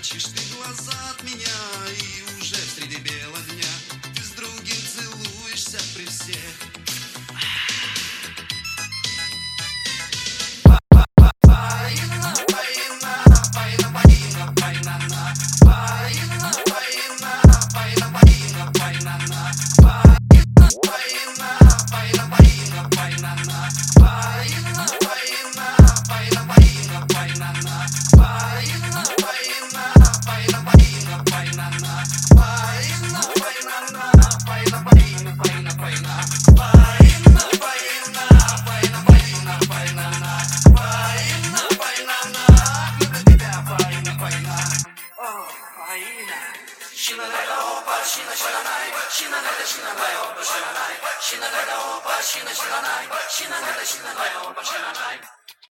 прячешь ты глаза от меня, и уже среди бела дня ты с другим целуешься при всех. Shina naga opa, shina shiranai. Shina naga shina naga opa, shiranai. Shina naga opa, shina shiranai. Shina naga shina naga opa, shiranai.